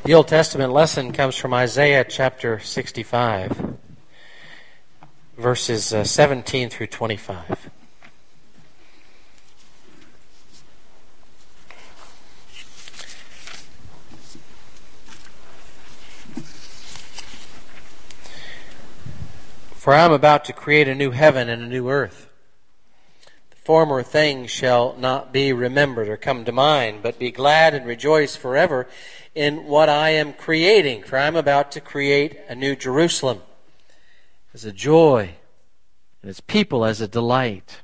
The Old Testament lesson comes from Isaiah chapter 65, verses 17 through 25. For I am about to create a new heaven and a new earth. The former things shall not be remembered or come to mind, but be glad and rejoice forever in what I am creating. For I am about to create a new Jerusalem as a joy, and its people as a delight.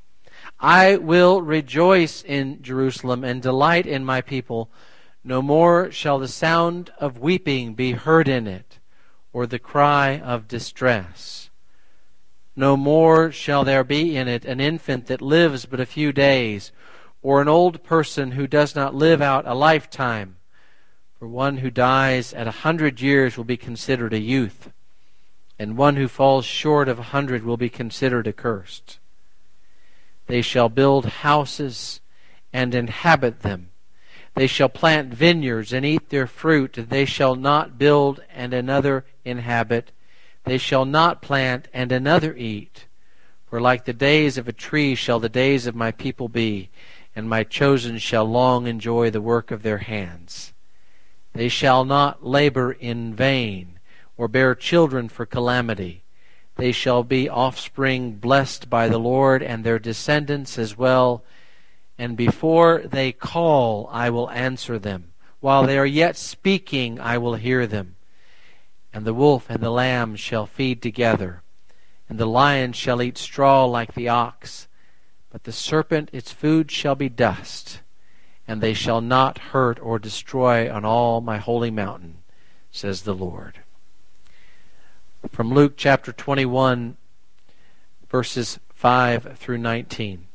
I will rejoice in Jerusalem and delight in my people. No more shall the sound of weeping be heard in it, or the cry of distress. No more shall there be in it an infant that lives but a few days, or an old person who does not live out a lifetime. For one who dies at 100 years will be considered a youth, and one who falls short of 100 will be considered accursed. They shall build houses and inhabit them. They shall plant vineyards and eat their fruit. They shall not build and another inhabit. They shall not plant and another eat. For like the days of a tree shall the days of my people be, and my chosen shall long enjoy the work of their hands. They shall not labor in vain, or bear children for calamity. They shall be offspring blessed by the Lord, and their descendants as well. And before they call, I will answer them. While they are yet speaking, I will hear them. And the wolf and the lamb shall feed together, and the lion shall eat straw like the ox. But the serpent its food shall be dust, and they shall not hurt or destroy on all my holy mountain, says the Lord. From Luke chapter 21, verses 5 through 19.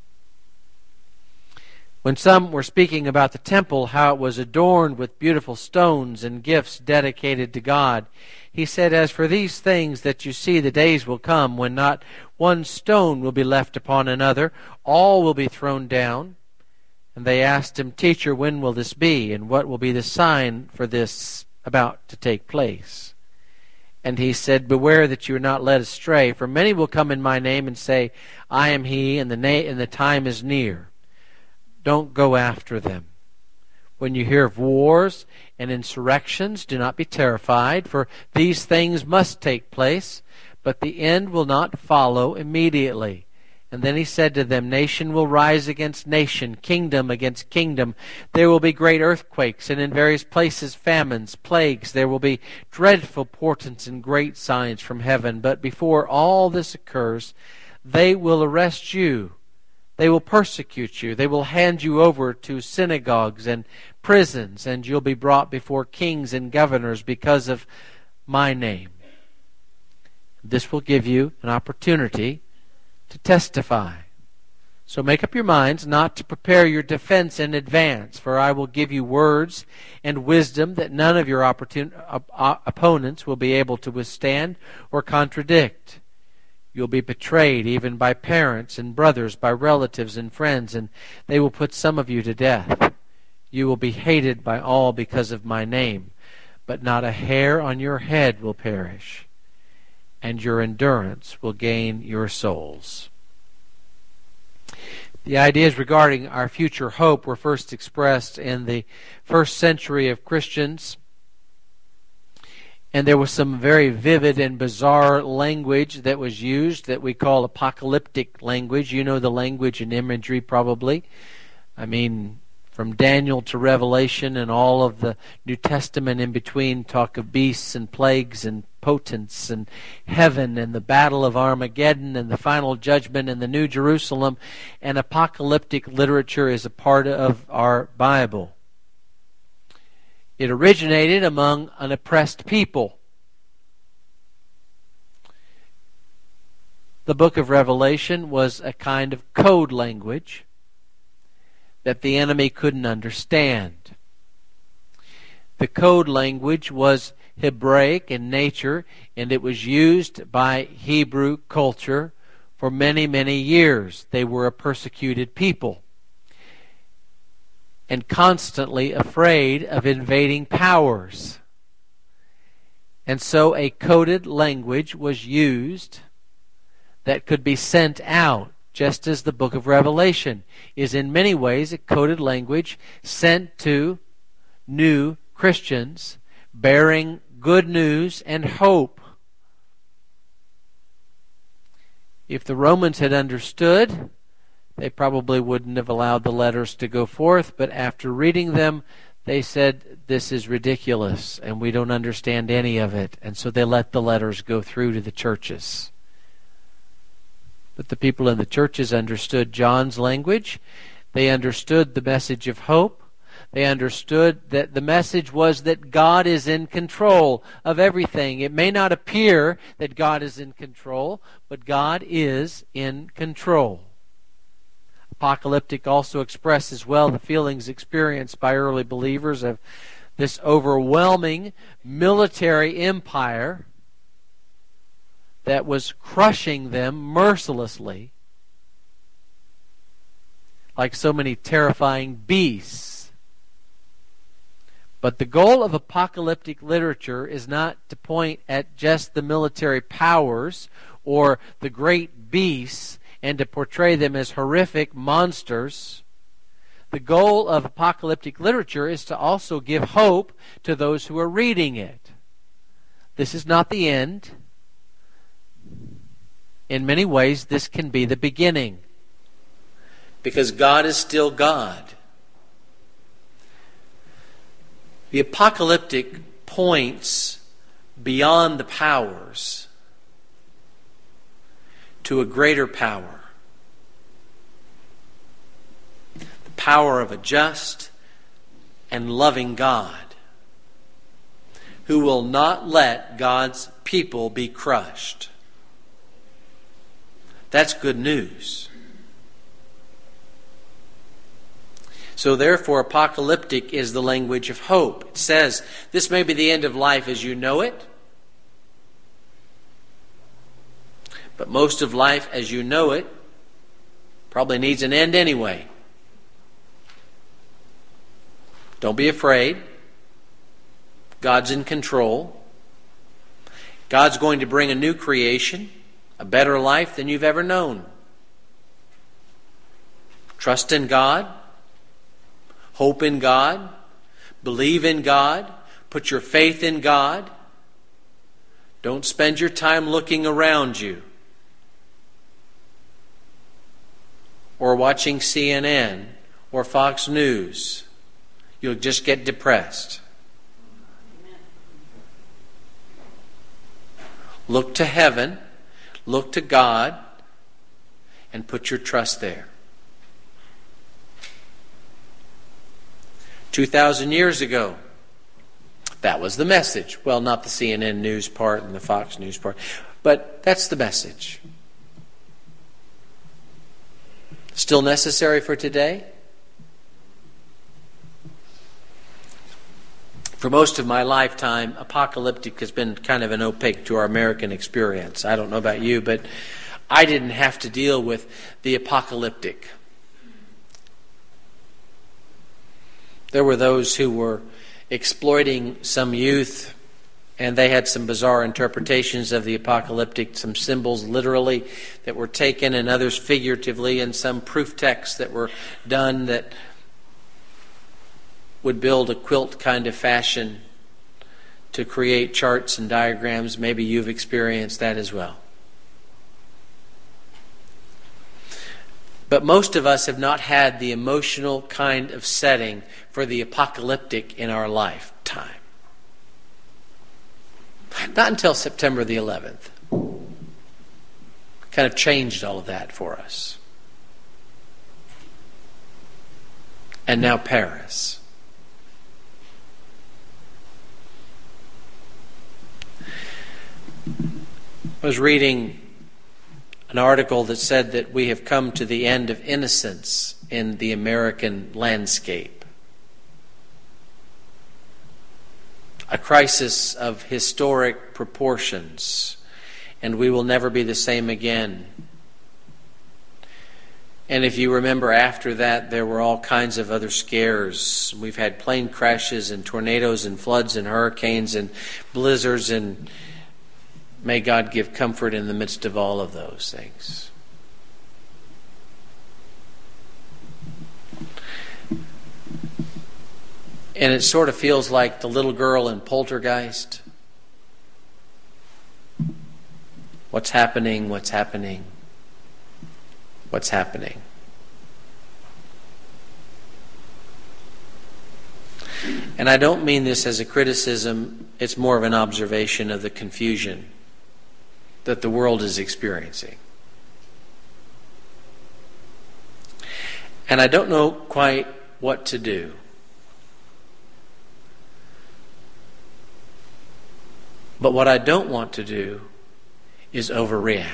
When some were speaking about the temple, how it was adorned with beautiful stones and gifts dedicated to God, he said, As for these things that you see, the days will come when not one stone will be left upon another, all will be thrown down. And they asked him, Teacher, when will this be, and what will be the sign for this about to take place? And he said, Beware that you are not led astray, for many will come in my name and say, I am he, and the time is near. Don't go after them. When you hear of wars and insurrections, do not be terrified, for these things must take place, but the end will not follow immediately. And then he said to them, Nation will rise against nation, kingdom against kingdom. There will be great earthquakes, and in various places famines, plagues. There will be dreadful portents and great signs from heaven. But before all this occurs, they will arrest you. They will persecute you. They will hand you over to synagogues and prisons, and you'll be brought before kings and governors because of my name. This will give you an opportunity to testify. So make up your minds not to prepare your defense in advance, for I will give you words and wisdom that none of your opponents will be able to withstand or contradict. You'll be betrayed even by parents and brothers, by relatives and friends, and they will put some of you to death. You will be hated by all because of my name, but not a hair on your head will perish, and your endurance will gain your souls. The ideas regarding our future hope were first expressed in the first century of Christians, and there was some very vivid and bizarre language that was used that we call apocalyptic language. You know the language and imagery probably. I mean, from Daniel to Revelation and all of the New Testament in between talk of beasts and plagues and potents and heaven and the battle of Armageddon and the final judgment and the New Jerusalem. And apocalyptic literature is a part of our Bible. It originated among an oppressed people. The book of Revelation was a kind of code language that the enemy couldn't understand. The code language was Hebraic in nature, and it was used by Hebrew culture for many, many years. They were a persecuted people and constantly afraid of invading powers. And so a coded language was used that could be sent out, just as the book of Revelation is in many ways a coded language sent to new Christians, bearing good news and hope. If the Romans had understood, they probably wouldn't have allowed the letters to go forth, but after reading them, they said, this is ridiculous, and we don't understand any of it. And so they let the letters go through to the churches. But the people in the churches understood John's language. They understood the message of hope. They understood that the message was that God is in control of everything. It may not appear that God is in control, but God is in control. Apocalyptic also expresses well the feelings experienced by early believers of this overwhelming military empire that was crushing them mercilessly, like so many terrifying beasts. But the goal of apocalyptic literature is not to point at just the military powers or the great beasts and to portray them as horrific monsters. The goal of apocalyptic literature is to also give hope to those who are reading it. This is not the end. In many ways, this can be the beginning, because God is still God. The apocalyptic points beyond the powers to a greater power. The power of a just and loving God who will not let God's people be crushed. That's good news. So therefore, apocalyptic is the language of hope. It says, this may be the end of life as you know it, but most of life as you know it probably needs an end anyway. Don't be afraid. God's in control. God's going to bring a new creation, a better life than you've ever known. Trust in God. Hope in God. Believe in God. Put your faith in God. Don't spend your time looking around you or watching CNN or Fox News. You'll just get depressed. Look to heaven, look to God, and put your trust there. 2,000 years ago, that was the message. Well, not the CNN news part and the Fox News part, but that's the message. Still necessary for today? For most of my lifetime, apocalyptic has been kind of an opaque to our American experience. I don't know about you, but I didn't have to deal with the apocalyptic. There were those who were exploiting some youth, and they had some bizarre interpretations of the apocalyptic, some symbols literally that were taken and others figuratively, and some proof texts that were done that would build a quilt kind of fashion to create charts and diagrams. Maybe you've experienced that as well. But most of us have not had the emotional kind of setting for the apocalyptic in our lifetime. Not until September the 11th. Kind of changed all of that for us. And now Paris. I was reading an article that said that we have come to the end of innocence in the American landscape. A crisis of historic proportions, and we will never be the same again. And if you remember, after that, there were all kinds of other scares. We've had plane crashes and tornadoes and floods and hurricanes and blizzards, and may God give comfort in the midst of all of those things. And it sort of feels like the little girl in Poltergeist. What's happening? What's happening? What's happening? And I don't mean this as a criticism. It's more of an observation of the confusion that the world is experiencing. And I don't know quite what to do. But what I don't want to do is overreact.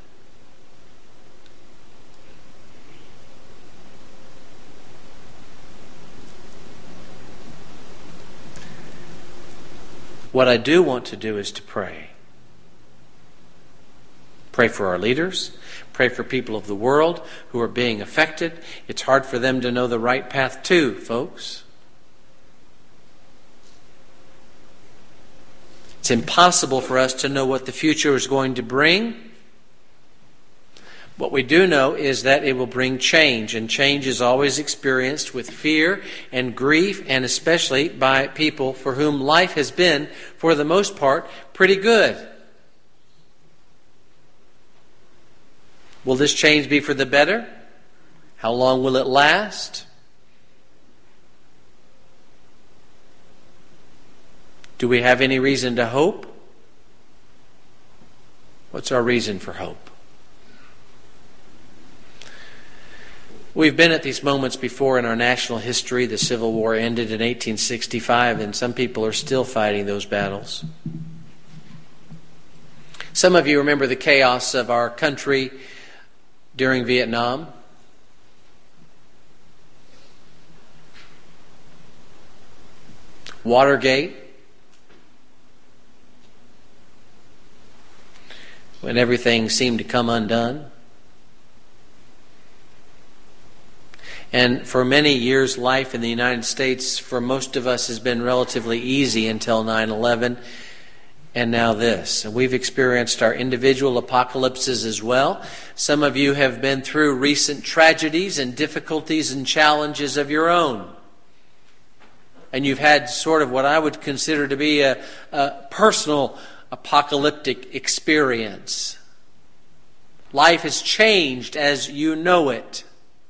What I do want to do is to pray. Pray for our leaders. Pray for people of the world who are being affected. It's hard for them to know the right path too, folks. It's impossible for us to know what the future is going to bring. What we do know is that it will bring change, and change is always experienced with fear and grief, and especially by people for whom life has been, for the most part, pretty good. Will this change be for the better? How long will it last? Do we have any reason to hope? What's our reason for hope? We've been at these moments before in our national history. The Civil War ended in 1865, and some people are still fighting those battles. Some of you remember the chaos of our country during Vietnam. Watergate. When everything seemed to come undone. And for many years, life in the United States, for most of us, has been relatively easy until 9/11, and now this. And we've experienced our individual apocalypses as well. Some of you have been through recent tragedies and difficulties and challenges of your own. And you've had sort of what I would consider to be a personal apocalyptic experience. Life has changed as you know it.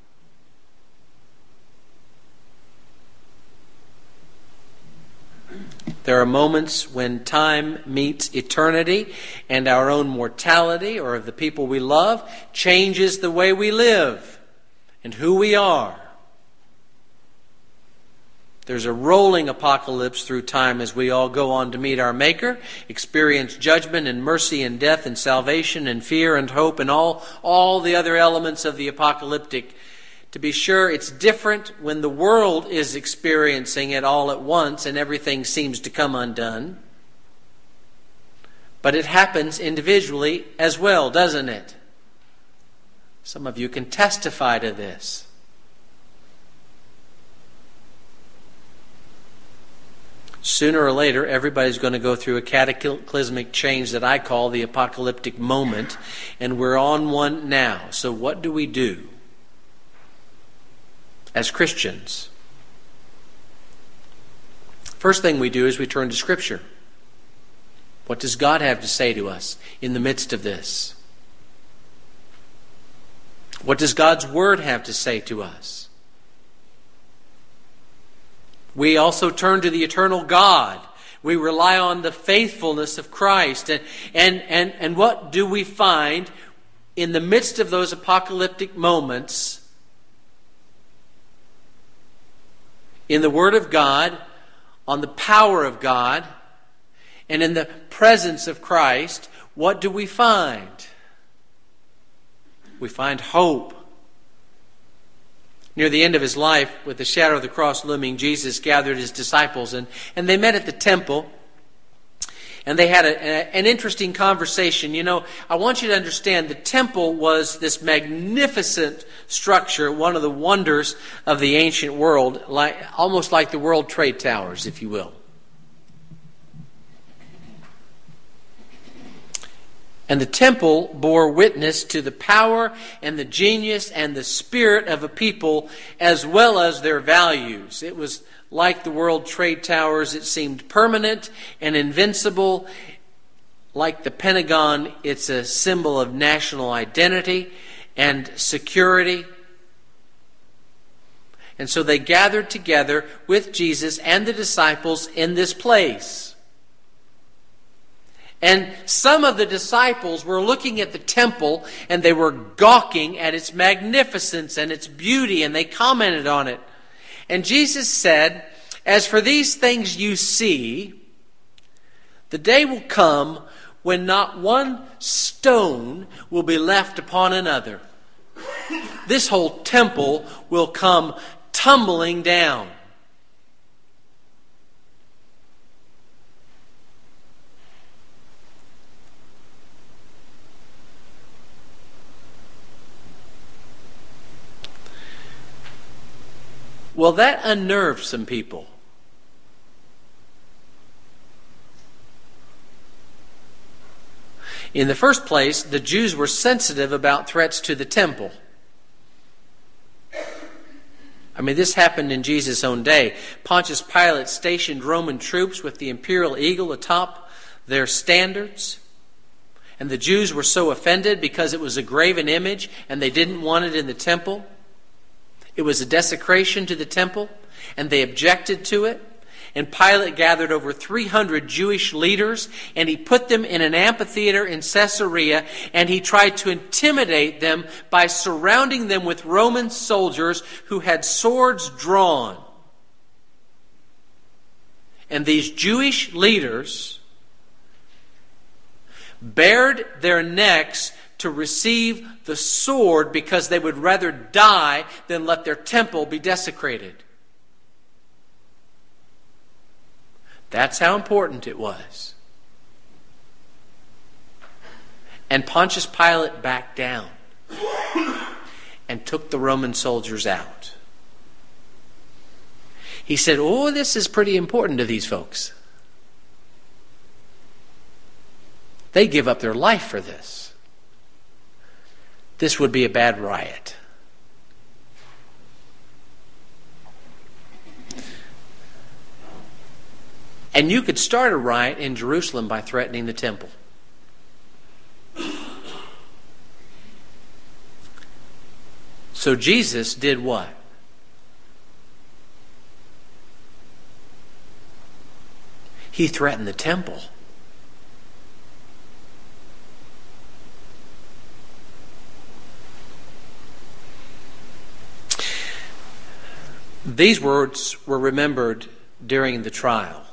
There are moments when time meets eternity, and our own mortality, or of the people we love, changes the way we live and who we are. There's a rolling apocalypse through time as we all go on to meet our Maker, experience judgment and mercy and death and salvation and fear and hope and all the other elements of the apocalyptic. To be sure, it's different when the world is experiencing it all at once and everything seems to come undone. But it happens individually as well, doesn't it? Some of you can testify to this. Sooner or later, everybody's going to go through a cataclysmic change that I call the apocalyptic moment, and we're on one now. So what do we do as Christians? First thing we do is we turn to Scripture. What does God have to say to us in the midst of this? What does God's Word have to say to us? We also turn to the eternal God. We rely on the faithfulness of Christ. And what do we find in the midst of those apocalyptic moments? In the Word of God, on the power of God, and in the presence of Christ, what do we find? We find hope. Near the end of his life, with the shadow of the cross looming, Jesus gathered his disciples, and they met at the temple. And they had an interesting conversation. You know, I want you to understand the temple was this magnificent structure, one of the wonders of the ancient world, almost like the World Trade Towers, if you will. And the temple bore witness to the power and the genius and the spirit of a people, as well as their values. It was like the World Trade Towers. It seemed permanent and invincible. Like the Pentagon, it's a symbol of national identity and security. And so they gathered together with Jesus and the disciples in this place. And some of the disciples were looking at the temple and they were gawking at its magnificence and its beauty, and they commented on it. And Jesus said, "As for these things you see, the day will come when not one stone will be left upon another. This whole temple will come tumbling down." Well, that unnerved some people. In the first place, the Jews were sensitive about threats to the temple. I mean, this happened in Jesus' own day. Pontius Pilate stationed Roman troops with the imperial eagle atop their standards. And the Jews were so offended because it was a graven image and they didn't want it in the temple. It was a desecration to the temple, and they objected to it. And Pilate gathered over 300 Jewish leaders, and he put them in an amphitheater in Caesarea, and he tried to intimidate them by surrounding them with Roman soldiers who had swords drawn. And these Jewish leaders bared their necks to receive the sword because they would rather die than let their temple be desecrated. That's how important it was. And Pontius Pilate backed down and took the Roman soldiers out. He said, "Oh, this is pretty important to these folks. They give up their life for this. This would be a bad riot." And you could start a riot in Jerusalem by threatening the temple. So Jesus did what? He threatened the temple. These words were remembered during the trial.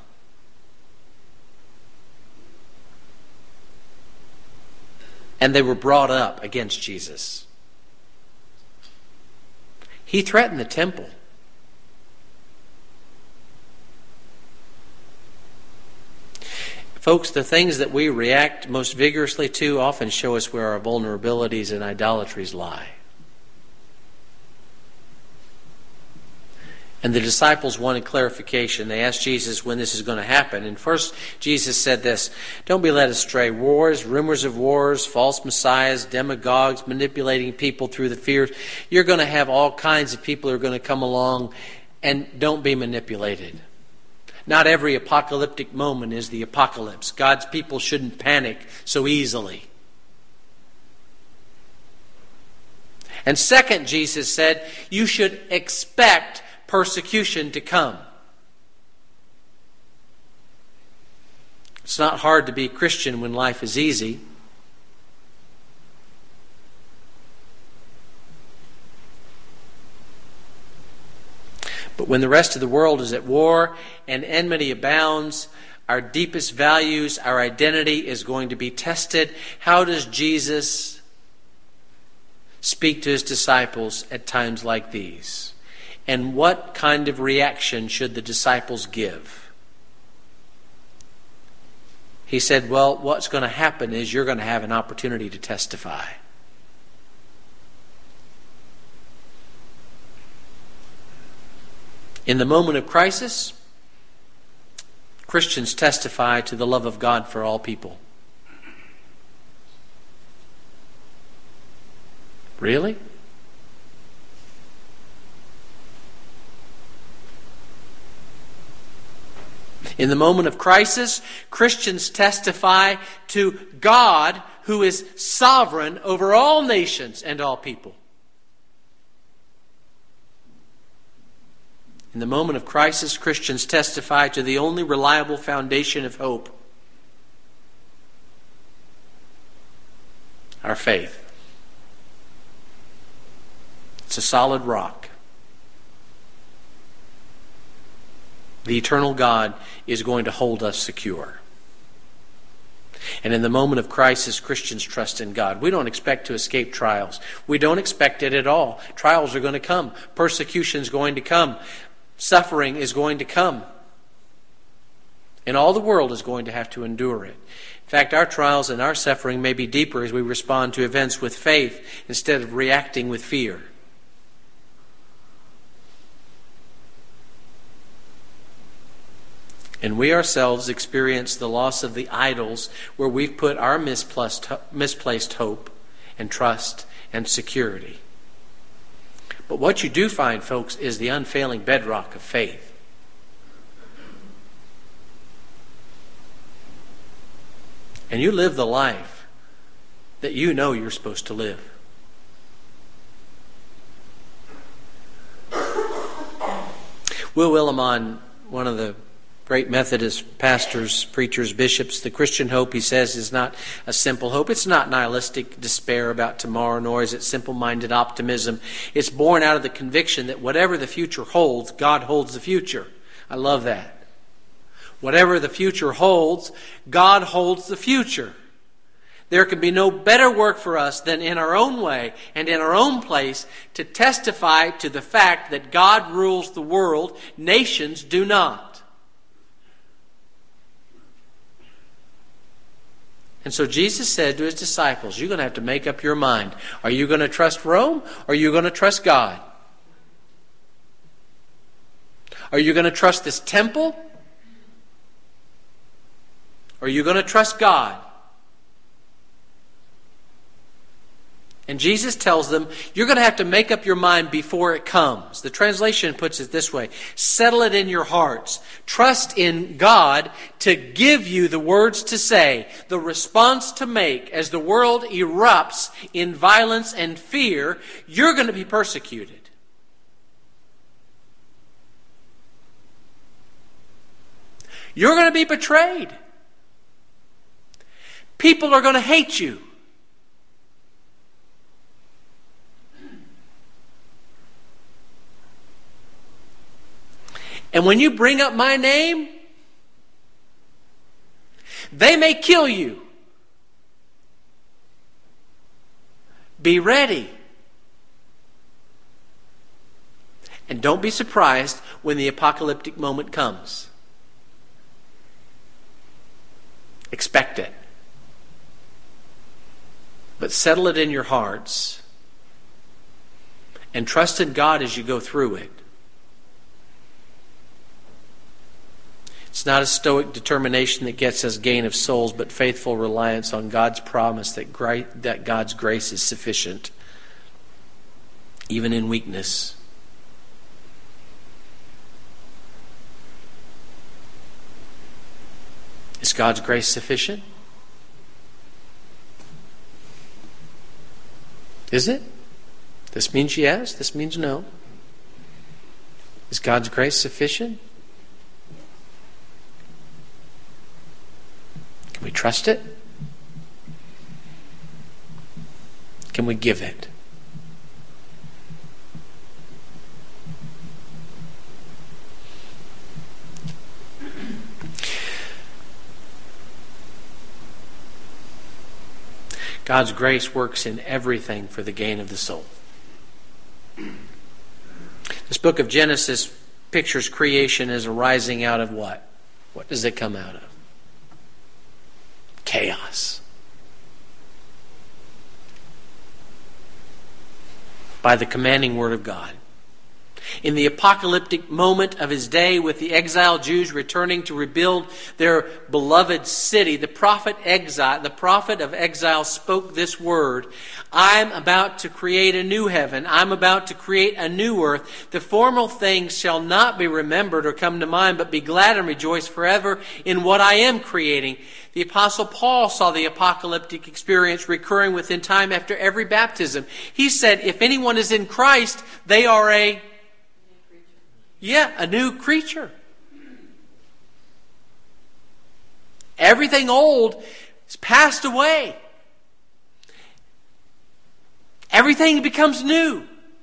And they were brought up against Jesus. He threatened the temple. Folks, the things that we react most vigorously to often show us where our vulnerabilities and idolatries lie. And the disciples wanted clarification. They asked Jesus when this is going to happen. And first, Jesus said this: "Don't be led astray. Wars, rumors of wars, false messiahs, demagogues, manipulating people through the fears. You're going to have all kinds of people who are going to come along, and don't be manipulated. Not every apocalyptic moment is the apocalypse. God's people shouldn't panic so easily." And second, Jesus said, you should expect persecution to come. It's not hard to be a Christian when life is easy. But when the rest of the world is at war and enmity abounds, our deepest values, our identity is going to be tested. How does Jesus speak to his disciples at times like these? And what kind of reaction should the disciples give? He said, well, what's going to happen is you're going to have an opportunity to testify. In the moment of crisis, Christians testify to the love of God for all people. Really? In the moment of crisis, Christians testify to God who is sovereign over all nations and all people. In the moment of crisis, Christians testify to the only reliable foundation of hope, our faith. It's a solid rock. The eternal God is going to hold us secure. And in the moment of crisis, Christians trust in God. We don't expect to escape trials. We don't expect it at all. Trials are going to come. Persecution is going to come. Suffering is going to come. And all the world is going to have to endure it. In fact, our trials and our suffering may be deeper as we respond to events with faith instead of reacting with fear. And we ourselves experience the loss of the idols where we've put our misplaced hope and trust and security. But what you do find, folks, is the unfailing bedrock of faith. And you live the life that you know you're supposed to live. Will Willimon, one of the great Methodist pastors, preachers, bishops, the Christian hope, he says, is not a simple hope. It's not nihilistic despair about tomorrow, nor is it simple-minded optimism. It's born out of the conviction that whatever the future holds, God holds the future. I love that. Whatever the future holds, God holds the future. There can be no better work for us than in our own way and in our own place to testify to the fact that God rules the world, nations do not. And so Jesus said to his disciples, you're going to have to make up your mind. Are you going to trust Rome or are you going to trust God? Are you going to trust this temple? Or are you going to trust God? And Jesus tells them, you're going to have to make up your mind before it comes. The translation puts it this way: settle it in your hearts. Trust in God to give you the words to say, the response to make as the world erupts in violence and fear. You're going to be persecuted. You're going to be betrayed. People are going to hate you. And when you bring up my name, they may kill you. Be ready. And don't be surprised when the apocalyptic moment comes. Expect it. But settle it in your hearts and trust in God as you go through it. It's not a stoic determination that gets us gain of souls, but faithful reliance on God's promise that God's grace is sufficient, even in weakness. Is God's grace sufficient? Is it? This means yes, this means no. Is God's grace sufficient? Can we trust it? Can we give it? God's grace works in everything for the gain of the soul. This book of Genesis pictures creation as arising out of what? What does it come out of? chaos. By the commanding word of God. In the apocalyptic moment of his day, with the exiled Jews returning to rebuild their beloved city, the prophet of exile spoke this word: I'm about to create a new heaven. I'm about to create a new earth. The former things shall not be remembered or come to mind, but be glad and rejoice forever in what I am creating. The Apostle Paul saw the apocalyptic experience recurring within time after every baptism. He said, if anyone is in Christ, they are a new creature. Everything old is passed away. Everything becomes new.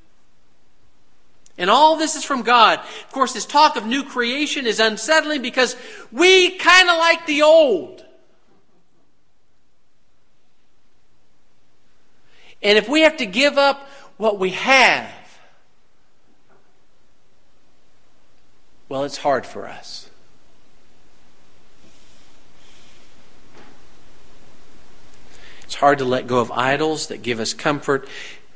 And all this is from God. Of course, this talk of new creation is unsettling because we kind of like the old. And if we have to give up what we have, well, it's hard for us. It's hard to let go of idols that give us comfort,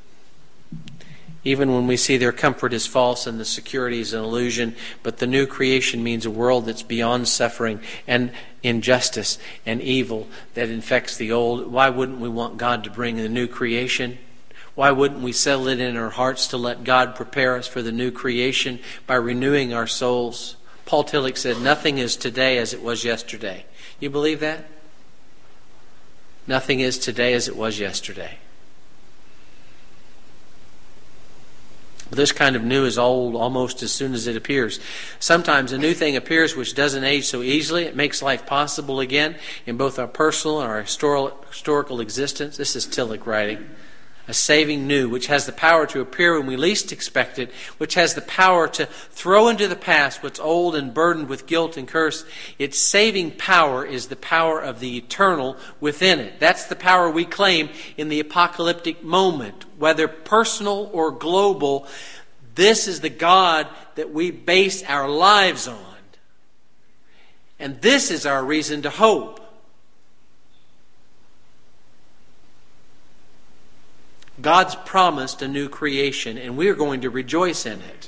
even when we see their comfort is false and the security is an illusion. But the new creation means a world that's beyond suffering and injustice and evil that infects the old. Why wouldn't we want God to bring the new creation? Why wouldn't we settle it in our hearts to let God prepare us for the new creation by renewing our souls? Paul Tillich said, nothing is today as it was yesterday. You believe that? Nothing is today as it was yesterday. This kind of new is old almost as soon as it appears. Sometimes a new thing appears which doesn't age so easily. It makes life possible again in both our personal and our historical existence. This is Tillich writing. A saving new, which has the power to appear when we least expect it, which has the power to throw into the past what's old and burdened with guilt and curse. Its saving power is the power of the eternal within it. That's the power we claim in the apocalyptic moment, whether personal or global. This is the God that we base our lives on. And this is our reason to hope. God's promised a new creation, and we are going to rejoice in it.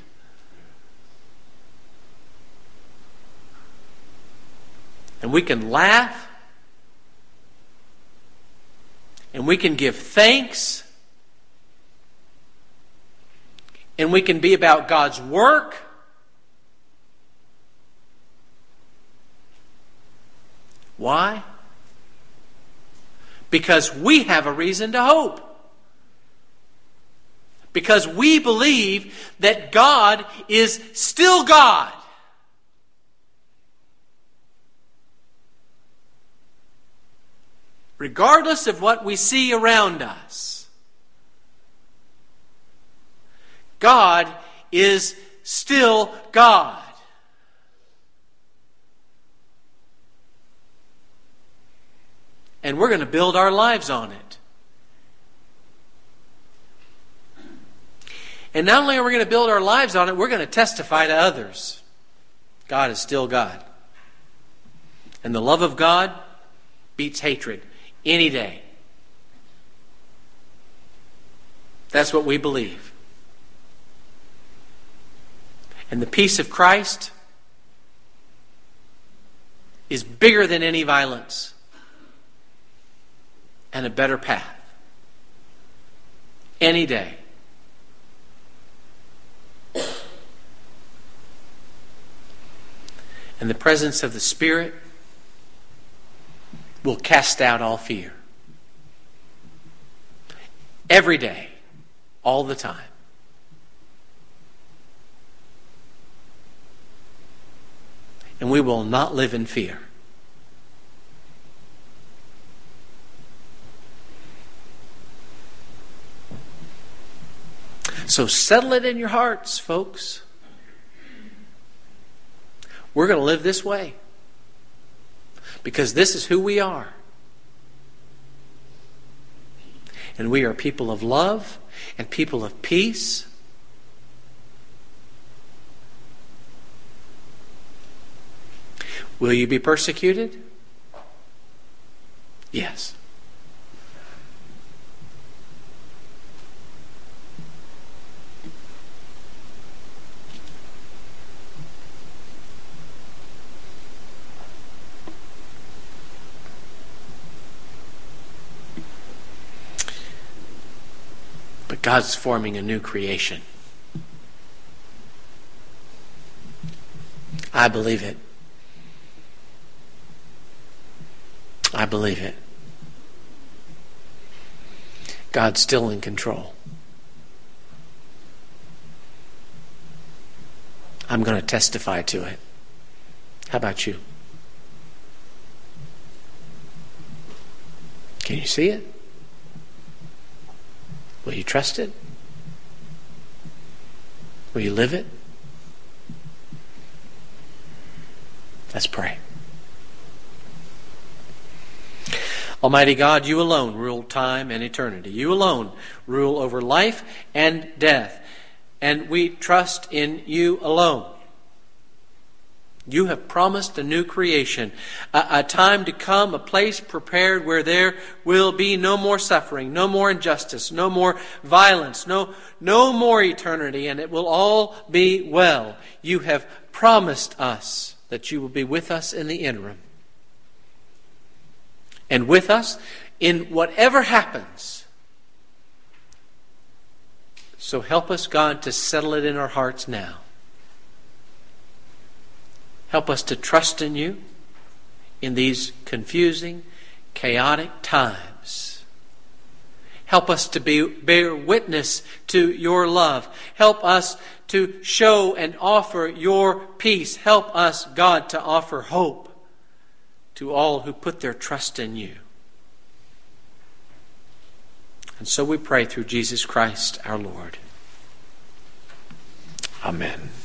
And we can laugh, and we can give thanks, and we can be about God's work. Why? Because we have a reason to hope. Because we believe that God is still God. Regardless of what we see around us, God is still God. And we're going to build our lives on it. And not only are we going to build our lives on it, we're going to testify to others. God is still God. And the love of God beats hatred any day. That's what we believe. And the peace of Christ is bigger than any violence and a better path. Any day. And the presence of the Spirit will cast out all fear. Every day, all the time. And we will not live in fear. So settle it in your hearts, folks. We're going to live this way. Because this is who we are. And we are people of love and people of peace. Will you be persecuted? Yes. But God's forming a new creation. I believe it. I believe it. God's still in control. I'm going to testify to it. How about you? Can you see it? Will you trust it? Will you live it? Let's pray. Almighty God, you alone rule time and eternity. You alone rule over life and death. And we trust in you alone. You have promised a new creation, a time to come, a place prepared where there will be no more suffering, no more injustice, no more violence, no more eternity, and it will all be well. You have promised us that you will be with us in the interim. And with us in whatever happens. So help us, God, to settle it in our hearts now. Help us to trust in you in these confusing, chaotic times. Help us to bear witness to your love. Help us to show and offer your peace. Help us, God, to offer hope to all who put their trust in you. And so we pray through Jesus Christ our Lord. Amen.